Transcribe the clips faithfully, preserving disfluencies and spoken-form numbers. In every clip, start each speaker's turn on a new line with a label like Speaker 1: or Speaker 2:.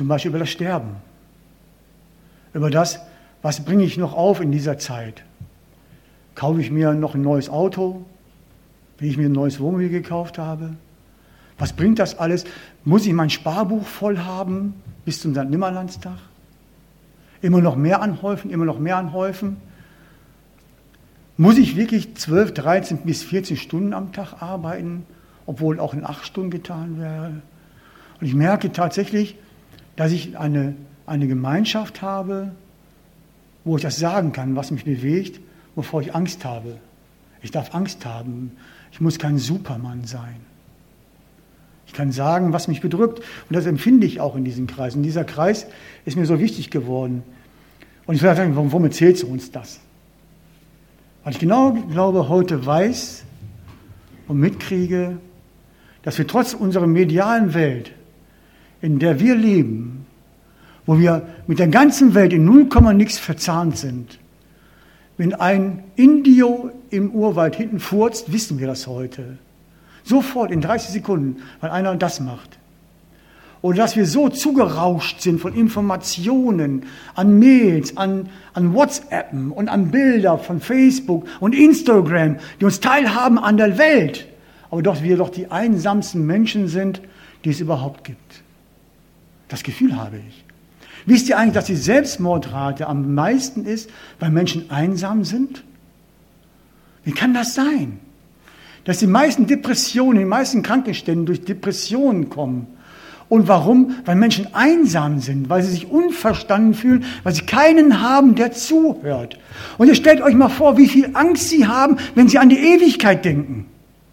Speaker 1: Zum Beispiel über das Sterben. Über das, was bringe ich noch auf in dieser Zeit? Kaufe ich mir noch ein neues Auto, wie ich mir ein neues Wohnmobil gekauft habe? Was bringt das alles? Muss ich mein Sparbuch voll haben bis zum Sankt Nimmerlandstag? Immer noch mehr anhäufen, immer noch mehr anhäufen? Muss ich wirklich zwölf, dreizehn bis vierzehn Stunden am Tag arbeiten, obwohl auch in acht Stunden getan wäre? Und ich merke tatsächlich, dass ich eine, eine Gemeinschaft habe, wo ich das sagen kann, was mich bewegt, wovor ich Angst habe. Ich darf Angst haben. Ich muss kein Supermann sein. Ich kann sagen, was mich bedrückt. Und das empfinde ich auch in diesem Kreis. Und dieser Kreis ist mir so wichtig geworden. Und ich will sagen, warum erzählst du uns das? Weil ich genau glaube, heute weiß und mitkriege, dass wir trotz unserer medialen Welt, in der wir leben, wo wir mit der ganzen Welt in null Komma nix verzahnt sind, wenn ein Indio im Urwald hinten furzt, wissen wir das heute. Sofort in dreißig Sekunden, weil einer das macht. Oder dass wir so zugerauscht sind von Informationen, an Mails, an, an WhatsAppen und an Bilder von Facebook und Instagram, die uns teilhaben an der Welt. Aber doch wir doch die einsamsten Menschen sind, die es überhaupt gibt. Das Gefühl habe ich. Wisst ihr eigentlich, dass die Selbstmordrate am meisten ist, weil Menschen einsam sind? Wie kann das sein? Dass die meisten Depressionen, die meisten Krankenstände durch Depressionen kommen. Und warum? Weil Menschen einsam sind, weil sie sich unverstanden fühlen, weil sie keinen haben, der zuhört. Und ihr stellt euch mal vor, wie viel Angst sie haben, wenn sie an die Ewigkeit denken.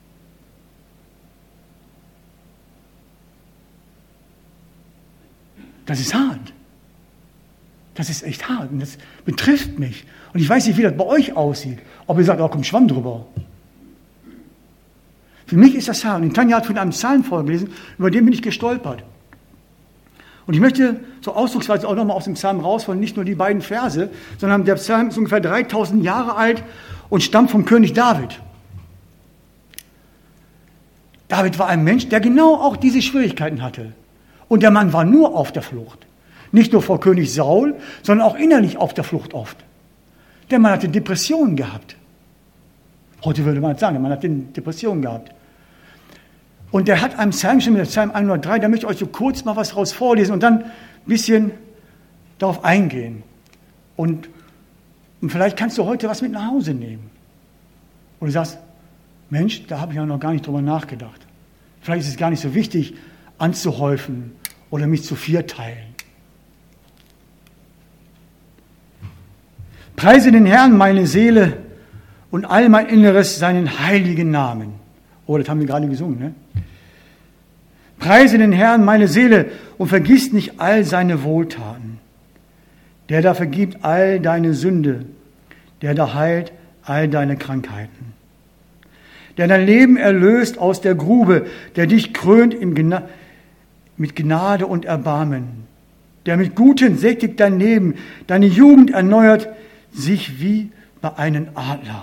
Speaker 1: Das ist hart. Das ist echt hart und das betrifft mich. Und ich weiß nicht, wie das bei euch aussieht. Ob ihr sagt, oh komm, Schwamm drüber. Für mich ist das hart. Und Tanja hat von einem Psalm vorgelesen, über den bin ich gestolpert. Und ich möchte so ausdrucksweise auch nochmal aus dem Psalm rausholen, nicht nur die beiden Verse, sondern der Psalm ist ungefähr dreitausend Jahre alt und stammt vom König David. David war ein Mensch, der genau auch diese Schwierigkeiten hatte. Und der Mann war nur auf der Flucht. Nicht nur vor König Saul, sondern auch innerlich auf der Flucht oft. Der Mann hatte Depressionen gehabt. Heute würde man sagen, der Mann hat Depressionen gehabt. Und der hat einen Psalm geschrieben, der Psalm hundertdrei, da möchte ich euch so kurz mal was raus vorlesen und dann ein bisschen darauf eingehen. Und, und vielleicht kannst du heute was mit nach Hause nehmen. Und du sagst, Mensch, da habe ich ja noch gar nicht drüber nachgedacht. Vielleicht ist es gar nicht so wichtig, anzuhäufen oder mich zu vierteilen. Preise den Herrn, meine Seele, und all mein Inneres seinen heiligen Namen. Oh, das haben wir gerade gesungen, ne? Preise den Herrn, meine Seele, und vergiss nicht all seine Wohltaten. Der da vergibt all deine Sünde, der da heilt all deine Krankheiten. Der dein Leben erlöst aus der Grube, der dich krönt im Gna- mit Gnade und Erbarmen. Der mit Guten sättigt dein Leben, deine Jugend erneuert sich wie bei einem Adler.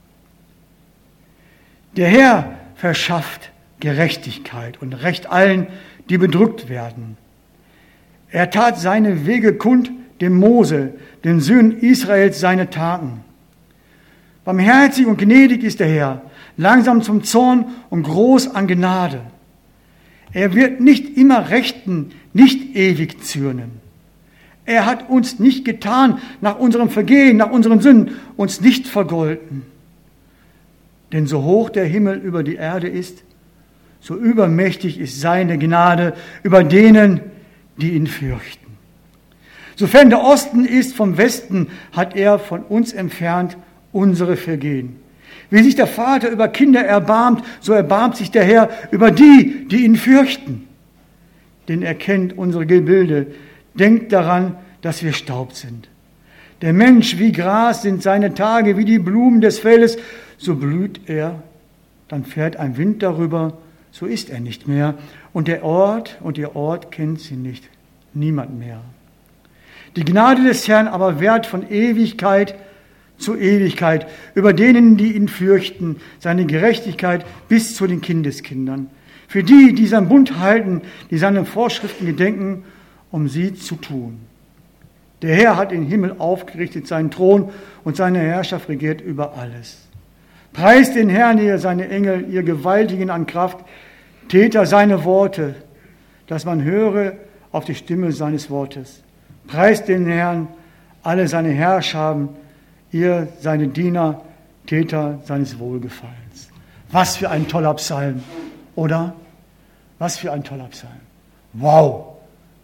Speaker 1: Der Herr verschafft Gerechtigkeit und Recht allen, die bedrückt werden. Er tat seine Wege kund dem Mose, den Söhnen Israels seine Taten. Barmherzig und gnädig ist der Herr, langsam zum Zorn und groß an Gnade. Er wird nicht immer rechten, nicht ewig zürnen. Er hat uns nicht getan nach unserem Vergehen, nach unseren Sünden, uns nicht vergolten. Denn so hoch der Himmel über die Erde ist, so übermächtig ist seine Gnade über denen, die ihn fürchten. Sofern der Osten ist vom Westen, hat er von uns entfernt unsere Vergehen. Wie sich der Vater über Kinder erbarmt, so erbarmt sich der Herr über die, die ihn fürchten. Denn er kennt unsere Gebilde. Denkt daran, dass wir Staub sind. Der Mensch wie Gras sind seine Tage, wie die Blumen des Feldes. So blüht er, dann fährt ein Wind darüber, so ist er nicht mehr. Und der Ort, und ihr Ort kennt sie nicht, niemand mehr. Die Gnade des Herrn aber währt von Ewigkeit zu Ewigkeit über denen, die ihn fürchten, seine Gerechtigkeit bis zu den Kindeskindern. Für die, die seinen Bund halten, die seinen Vorschriften gedenken um sie zu tun. Der Herr hat den Himmel aufgerichtet, seinen Thron, und seine Herrschaft regiert über alles. Preist den Herrn, ihr seine Engel, ihr Gewaltigen an Kraft, Täter seine Worte, dass man höre auf die Stimme seines Wortes. Preist den Herrn, alle seine Herrscharen, ihr seine Diener, Täter seines Wohlgefallens. Was für ein toller Psalm, oder? Was für ein toller Psalm. Wow!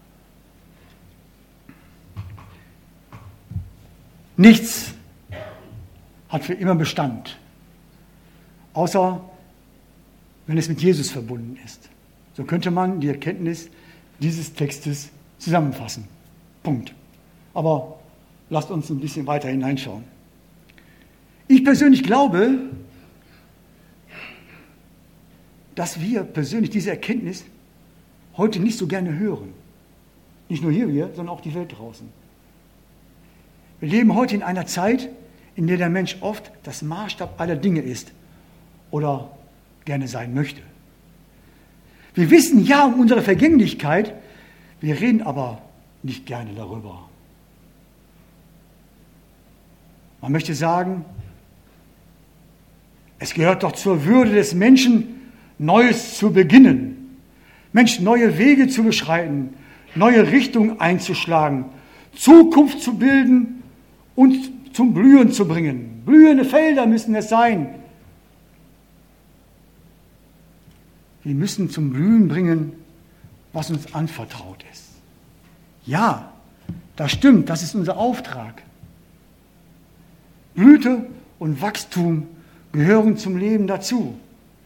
Speaker 1: Nichts hat für immer Bestand, außer wenn es mit Jesus verbunden ist. So könnte man die Erkenntnis dieses Textes zusammenfassen. Punkt. Aber lasst uns ein bisschen weiter hineinschauen. Ich persönlich glaube, dass wir persönlich diese Erkenntnis heute nicht so gerne hören. Nicht nur hier wir, sondern auch die Welt draußen. Wir leben heute in einer Zeit, in der der Mensch oft das Maßstab aller Dinge ist oder gerne sein möchte. Wir wissen ja um unsere Vergänglichkeit, wir reden aber nicht gerne darüber. Man möchte sagen, es gehört doch zur Würde des Menschen, Neues zu beginnen. Mensch, neue Wege zu beschreiten, neue Richtungen einzuschlagen, Zukunft zu bilden und zum Blühen zu bringen. Blühende Felder müssen es sein. Wir müssen zum Blühen bringen, was uns anvertraut ist. Ja, das stimmt, das ist unser Auftrag. Blüte und Wachstum gehören zum Leben dazu.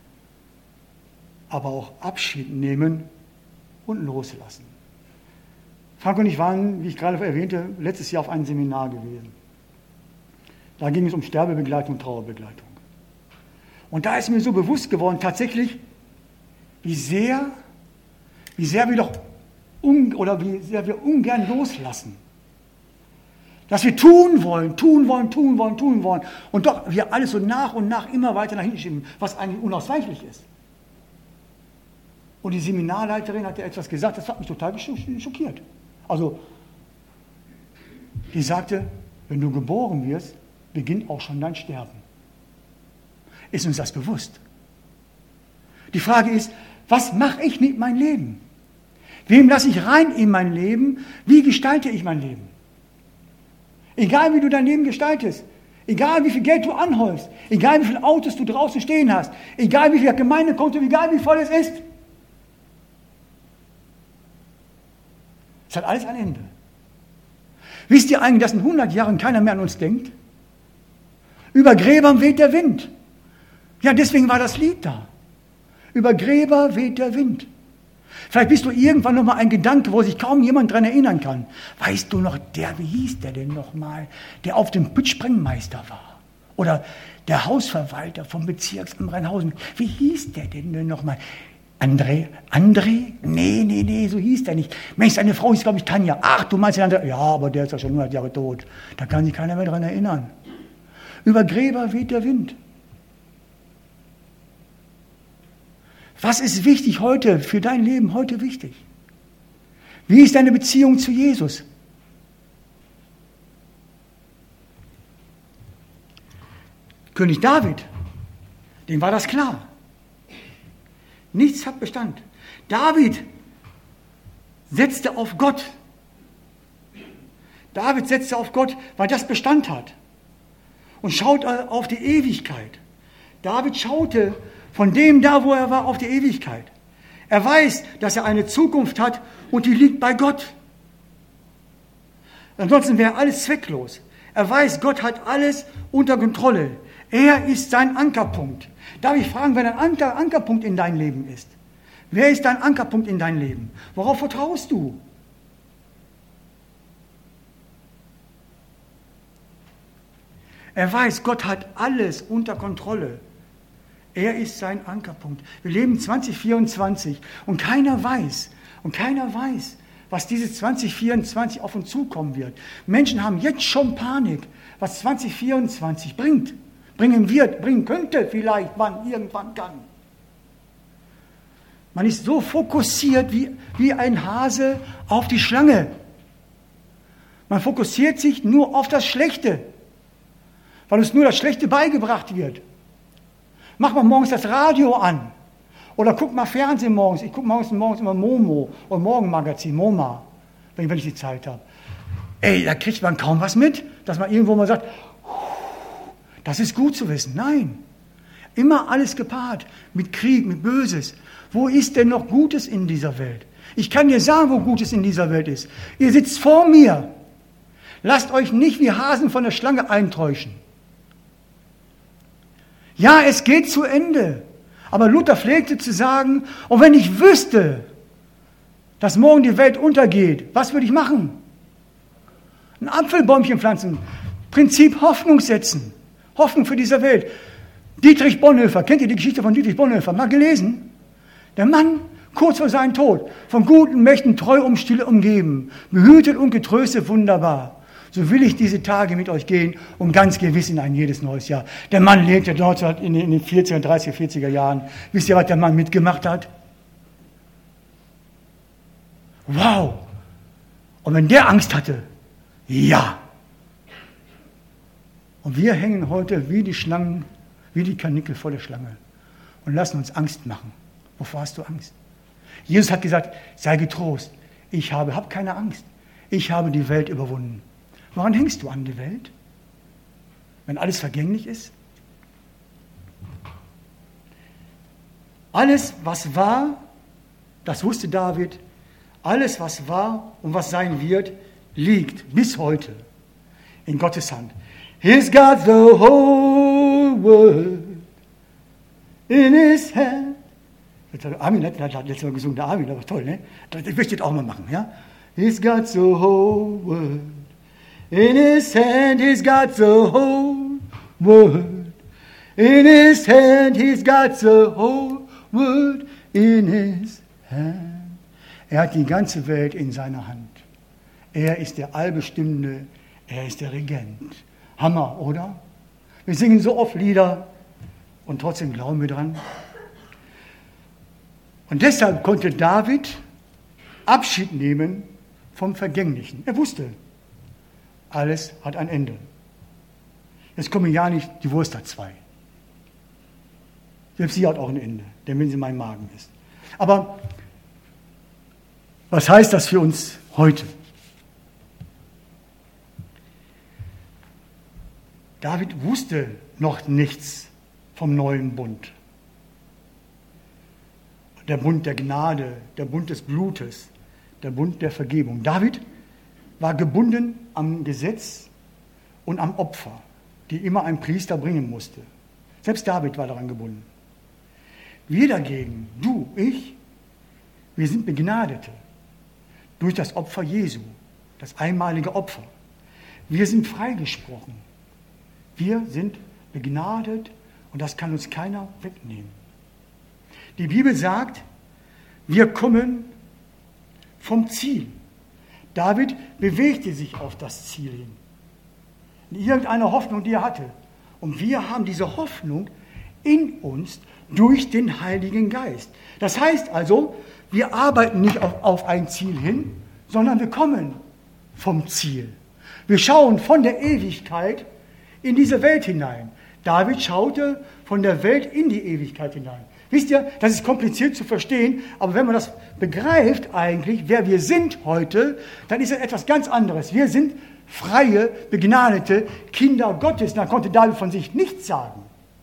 Speaker 1: Aber auch Abschied nehmen und loslassen. Frank und ich waren, wie ich gerade erwähnte, letztes Jahr auf einem Seminar gewesen. Da ging es um Sterbebegleitung und Trauerbegleitung. Und da ist mir so bewusst geworden, tatsächlich, wie sehr, wie sehr wir doch un, oder wie sehr wir ungern loslassen. Dass wir tun wollen, tun wollen, tun wollen, tun wollen. Und doch wir alles so nach und nach immer weiter nach hinten schieben, was eigentlich unausweichlich ist. Und die Seminarleiterin hat ja etwas gesagt, das hat mich total schockiert. Also, die sagte, wenn du geboren wirst, beginnt auch schon dein Sterben. Ist uns das bewusst? Die Frage ist, was mache ich mit meinem Leben? Wem lasse ich rein in mein Leben? Wie gestalte ich mein Leben? Egal wie du dein Leben gestaltest, egal wie viel Geld du anhäufst, egal wie viele Autos du draußen stehen hast, egal wie viel Gemeindekonto, egal wie voll es ist. Es hat alles ein Ende. Wisst ihr eigentlich, dass in hundert Jahren keiner mehr an uns denkt? Über Gräbern weht der Wind. Ja, deswegen war das Lied da. Über Gräber weht der Wind. Vielleicht bist du irgendwann noch mal ein Gedanke, wo sich kaum jemand daran erinnern kann. Weißt du noch, der, wie hieß der denn noch mal, der auf dem Pütz Sprengmeister war? Oder der Hausverwalter vom Bezirksamt Rheinhausen. Wie hieß der denn noch mal? André? André? Nee, nee, nee, so hieß der nicht. Mensch, seine Frau hieß, glaube ich, Tanja. Ach, du meinst den André? Ja, aber der ist ja schon hundert Jahre tot. Da kann sich keiner mehr daran erinnern. Über Gräber weht der Wind. Was ist wichtig heute, für dein Leben heute wichtig? Wie ist deine Beziehung zu Jesus? König David, dem war das klar. Nichts hat Bestand. David setzte auf Gott. David setzte auf Gott, weil das Bestand hat. Und schaut auf die Ewigkeit. David schaute von dem da, wo er war, auf die Ewigkeit. Er weiß, dass er eine Zukunft hat und die liegt bei Gott. Ansonsten wäre alles zwecklos. Er weiß, Gott hat alles unter Kontrolle. Er ist sein Ankerpunkt. Darf ich fragen, wer dein Anker, Ankerpunkt in deinem Leben ist? Wer ist dein Ankerpunkt in deinem Leben? Worauf vertraust du? Er weiß, Gott hat alles unter Kontrolle. Er ist sein Ankerpunkt. Wir leben zwanzig vierundzwanzig und keiner weiß, und keiner weiß, was dieses zwanzig vierundzwanzig auf uns zukommen wird. Menschen haben jetzt schon Panik, was zwanzig vierundzwanzig bringt, bringen wird, bringen könnte vielleicht, wann, irgendwann kann. Man ist so fokussiert wie, wie ein Hase auf die Schlange. Man fokussiert sich nur auf das Schlechte, weil uns nur das Schlechte beigebracht wird. Mach mal morgens das Radio an oder guck mal Fernsehen morgens. Ich gucke morgens, morgens immer Momo oder Morgenmagazin, MoMA, wenn, wenn ich die Zeit habe. Ey, da kriegt man kaum was mit, dass man irgendwo mal sagt, das ist gut zu wissen. Nein, immer alles gepaart mit Krieg, mit Böses. Wo ist denn noch Gutes in dieser Welt? Ich kann dir sagen, wo Gutes in dieser Welt ist. Ihr sitzt vor mir. Lasst euch nicht wie Hasen von der Schlange eintäuschen. Ja, es geht zu Ende. Aber Luther pflegte zu sagen, und wenn ich wüsste, dass morgen die Welt untergeht, was würde ich machen? Ein Apfelbäumchen pflanzen. Prinzip Hoffnung setzen. Hoffnung für diese Welt. Dietrich Bonhoeffer, kennt ihr die Geschichte von Dietrich Bonhoeffer? Mal gelesen? Der Mann, kurz vor seinem Tod, von guten Mächten treu um Stille umgeben, behütet und getröstet wunderbar. So will ich diese Tage mit euch gehen und ganz gewiss in ein jedes neues Jahr. Der Mann lebte dort in den vierziger, dreißiger, vierziger Jahren. Wisst ihr, was der Mann mitgemacht hat? Wow! Und wenn der Angst hatte, ja! Und wir hängen heute wie die Schlangen, wie die Karnickel vor der Schlange und lassen uns Angst machen. Wovor hast du Angst? Jesus hat gesagt, sei getrost. Ich habe, hab keine Angst. Ich habe die Welt überwunden. Woran hängst du an die Welt? Wenn alles vergänglich ist? Alles, was war, das wusste David, alles, was war und was sein wird, liegt bis heute in Gottes Hand. He's got the whole world in his hand. Armin hat letztes Mal gesungen, der Armin, das war toll, ne? Das möchte ich jetzt auch mal machen, ja? He's got the whole world in his hand, he's got the whole world in his hand, he's got the whole world in his hand. Er hat die ganze Welt in seiner Hand. Er ist der Allbestimmende, er ist der Regent. Hammer, oder? Wir singen so oft Lieder und trotzdem glauben wir dran. Und deshalb konnte David Abschied nehmen vom Vergänglichen. Er wusste, alles hat ein Ende. Jetzt komme ja nicht, die Wurst hat zwei. Selbst sie hat auch ein Ende, denn wenn sie in meinem Magen ist. Aber was heißt das für uns heute? David wusste noch nichts vom neuen Bund. Der Bund der Gnade, der Bund des Blutes, der Bund der Vergebung. David war gebunden am Gesetz und am Opfer, die immer ein Priester bringen musste. Selbst David war daran gebunden. Wir dagegen, du, ich, wir sind Begnadete durch das Opfer Jesu, das einmalige Opfer. Wir sind freigesprochen. Wir sind begnadet und das kann uns keiner wegnehmen. Die Bibel sagt, wir kommen vom Ziel. David bewegte sich auf das Ziel hin. In irgendeiner Hoffnung, die er hatte. Und wir haben diese Hoffnung in uns durch den Heiligen Geist. Das heißt also, wir arbeiten nicht auf, auf ein Ziel hin, sondern wir kommen vom Ziel. Wir schauen von der Ewigkeit in diese Welt hinein. David schaute von der Welt in die Ewigkeit hinein. Wisst ihr, das ist kompliziert zu verstehen, aber wenn man das begreift eigentlich, wer wir sind heute, dann ist es etwas ganz anderes. Wir sind freie, begnadete Kinder Gottes. Da konnte David von sich nichts sagen.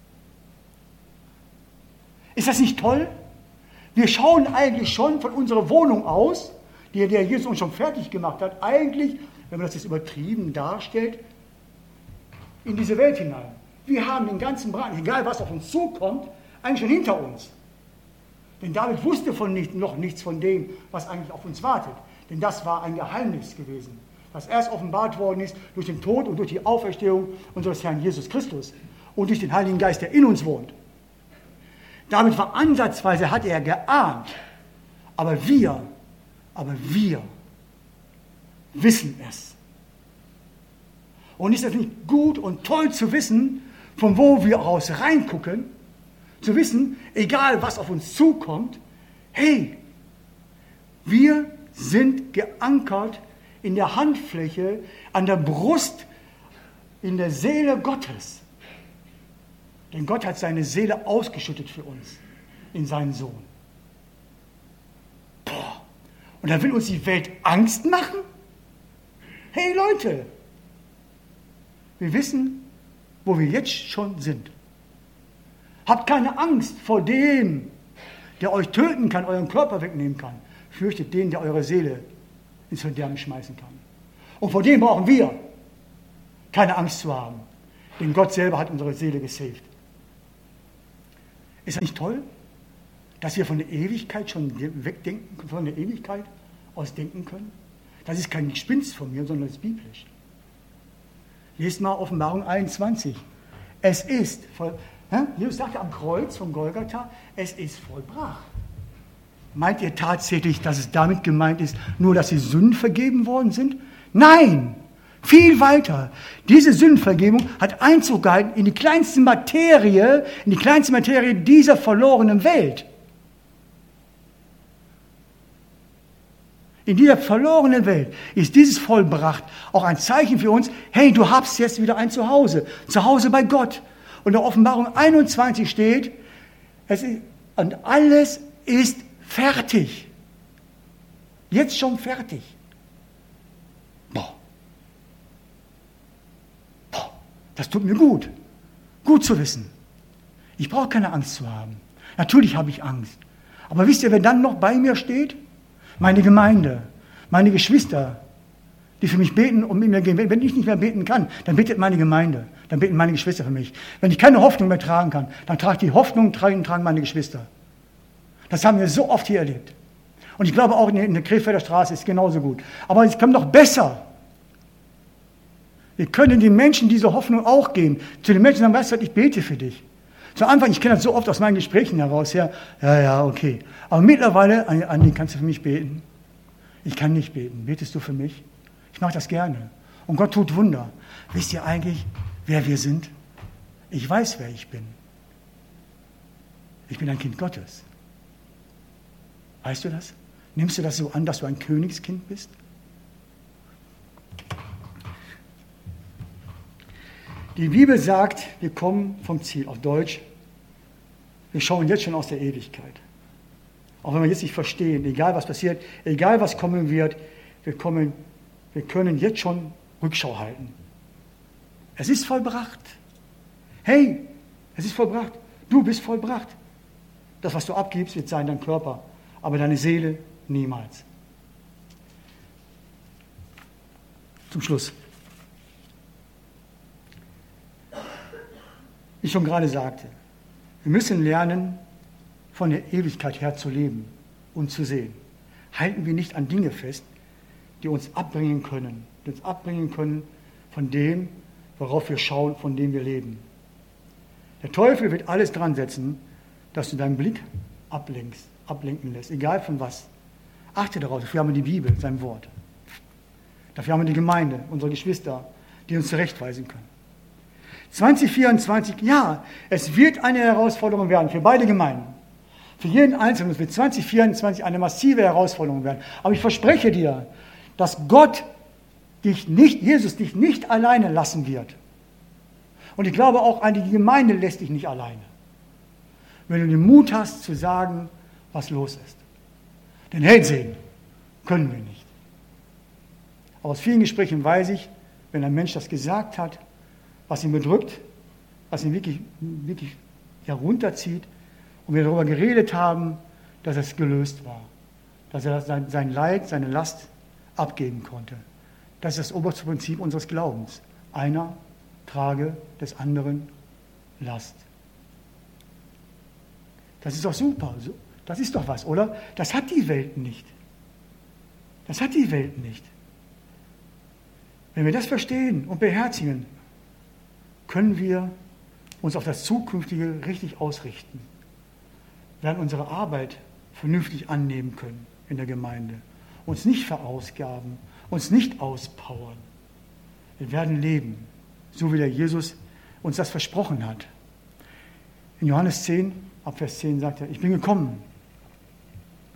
Speaker 1: Ist das nicht toll? Wir schauen eigentlich schon von unserer Wohnung aus, die der Jesus uns schon fertig gemacht hat, eigentlich, wenn man das jetzt übertrieben darstellt, in diese Welt hinein. Wir haben den ganzen Brand, egal was auf uns zukommt, eigentlich schon hinter uns. Denn David wusste von nicht, noch nichts von dem, was eigentlich auf uns wartet. Denn das war ein Geheimnis gewesen, das erst offenbart worden ist durch den Tod und durch die Auferstehung unseres Herrn Jesus Christus und durch den Heiligen Geist, der in uns wohnt. David war ansatzweise, hatte er geahnt, aber wir, aber wir wissen es. Und ist das nicht gut und toll zu wissen, von wo wir aus reingucken, zu wissen, egal was auf uns zukommt, Hey, wir sind geankert in der Handfläche, an der Brust, in der Seele Gottes. Denn Gott hat seine Seele ausgeschüttet für uns, in seinen Sohn. Boah. Und da will uns die Welt Angst machen? Hey Leute, wir wissen, wo wir jetzt schon sind. Habt keine Angst vor dem, der euch töten kann, euren Körper wegnehmen kann. Fürchtet den, der eure Seele ins Verderben schmeißen kann. Und vor dem brauchen wir keine Angst zu haben. Denn Gott selber hat unsere Seele gesaved. Ist das nicht toll, dass wir von der Ewigkeit schon wegdenken, von der Ewigkeit aus denken können? Das ist kein Gespinst von mir, sondern das ist biblisch. Lest mal Offenbarung einundzwanzig. Es ist, voll, hä? Jesus sagte am Kreuz von Golgatha, es ist vollbracht. Meint ihr tatsächlich, dass es damit gemeint ist, nur dass die Sünden vergeben worden sind? Nein, viel weiter. Diese Sündenvergebung hat Einzug gehalten in die kleinste Materie, in die kleinste Materie dieser verlorenen Welt. In dieser verlorenen Welt ist dieses vollbracht auch ein Zeichen für uns, hey, du hast jetzt wieder ein Zuhause, Zuhause bei Gott. Und in der Offenbarung einundzwanzig steht, es ist, und alles ist fertig. Jetzt schon fertig. Boah. Boah. Das tut mir gut. Gut zu wissen. Ich brauche keine Angst zu haben. Natürlich habe ich Angst. Aber wisst ihr, wer dann noch bei mir steht? Meine Gemeinde, meine Geschwister, die für mich beten und mit mir gehen. Wenn ich nicht mehr beten kann, dann betet meine Gemeinde, dann beten meine Geschwister für mich. Wenn ich keine Hoffnung mehr tragen kann, dann trage ich die Hoffnung, tragen, tragen meine Geschwister. Das haben wir so oft hier erlebt. Und ich glaube auch in der Krefelder Straße ist es genauso gut. Aber es kommt noch besser. Wir können den Menschen diese Hoffnung auch geben. Zu den Menschen sagen, weißt du, ich bete für dich. Zu Anfang, ich kenne das so oft aus meinen Gesprächen heraus, ja, ja, ja, okay. Aber mittlerweile, Andi, kannst du für mich beten? Ich kann nicht beten. Betest du für mich? Ich mache das gerne. Und Gott tut Wunder. Wisst ihr eigentlich, wer wir sind? Ich weiß, wer ich bin. Ich bin ein Kind Gottes. Weißt du das? Nimmst du das so an, dass du ein Königskind bist? Die Bibel sagt, wir kommen vom Ziel. Auf Deutsch, wir schauen jetzt schon aus der Ewigkeit. Auch wenn wir jetzt nicht verstehen, egal was passiert, egal was kommen wird, wir, kommen, wir können jetzt schon Rückschau halten. Es ist vollbracht. Hey, es ist vollbracht. Du bist vollbracht. Das, was du abgibst, wird sein dein Körper, aber deine Seele niemals. Zum Schluss. Wie ich schon gerade sagte, wir müssen lernen, von der Ewigkeit her zu leben und zu sehen. Halten wir nicht an Dinge fest, die uns abbringen können, die uns abbringen können von dem, worauf wir schauen, von dem wir leben. Der Teufel wird alles dran setzen, dass du deinen Blick ablenkst, ablenken lässt, egal von was. Achte darauf, dafür haben wir die Bibel, sein Wort. Dafür haben wir die Gemeinde, unsere Geschwister, die uns zurechtweisen können. zwanzig vierundzwanzig, ja, es wird eine Herausforderung werden für beide Gemeinden. Für jeden Einzelnen. Es wird zwanzig vierundzwanzig eine massive Herausforderung werden. Aber ich verspreche dir, dass Gott dich nicht, Jesus dich nicht alleine lassen wird. Und ich glaube auch, die Gemeinde lässt dich nicht alleine. Wenn du den Mut hast, zu sagen, was los ist. Denn Held sehen können wir nicht. Aber aus vielen Gesprächen weiß ich, wenn ein Mensch das gesagt hat, was ihn bedrückt, was ihn wirklich, wirklich herunterzieht, und wir darüber geredet haben, dass es gelöst war, dass er sein, sein Leid, seine Last abgeben konnte. Das ist das oberste Prinzip unseres Glaubens. Einer trage des anderen Last. Das ist doch super. Das ist doch was, oder? Das hat die Welt nicht. Das hat die Welt nicht. Wenn wir das verstehen und beherzigen, können wir uns auf das Zukünftige richtig ausrichten. Wir werden unsere Arbeit vernünftig annehmen können in der Gemeinde. Uns nicht verausgaben, uns nicht auspowern. Wir werden leben, so wie der Jesus uns das versprochen hat. In Johannes zehn, ab Vers zehn sagt er, ich bin gekommen,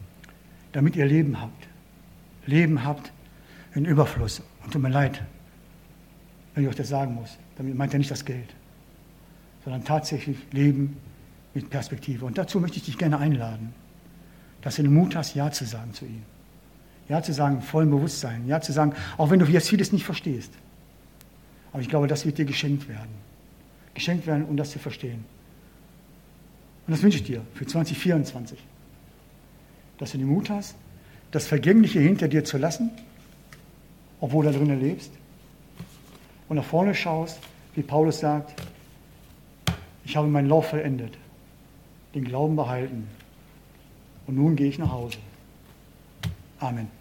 Speaker 1: damit ihr Leben habt. Leben habt in Überfluss. Und tut mir leid, wenn ich euch das sagen muss. Damit meint er nicht das Geld, sondern tatsächlich Leben mit Perspektive. Und dazu möchte ich dich gerne einladen, dass du den Mut hast, Ja zu sagen zu ihm. Ja zu sagen, vollem Bewusstsein. Ja zu sagen, auch wenn du jetzt vieles nicht verstehst. Aber ich glaube, das wird dir geschenkt werden. Geschenkt werden, um das zu verstehen. Und das wünsche ich dir für zwanzig vierundzwanzig. Dass du den Mut hast, das Vergängliche hinter dir zu lassen, obwohl du da drinnen lebst. Und nach vorne schaust, wie Paulus sagt, ich habe meinen Lauf vollendet, den Glauben behalten. Und nun gehe ich nach Hause. Amen.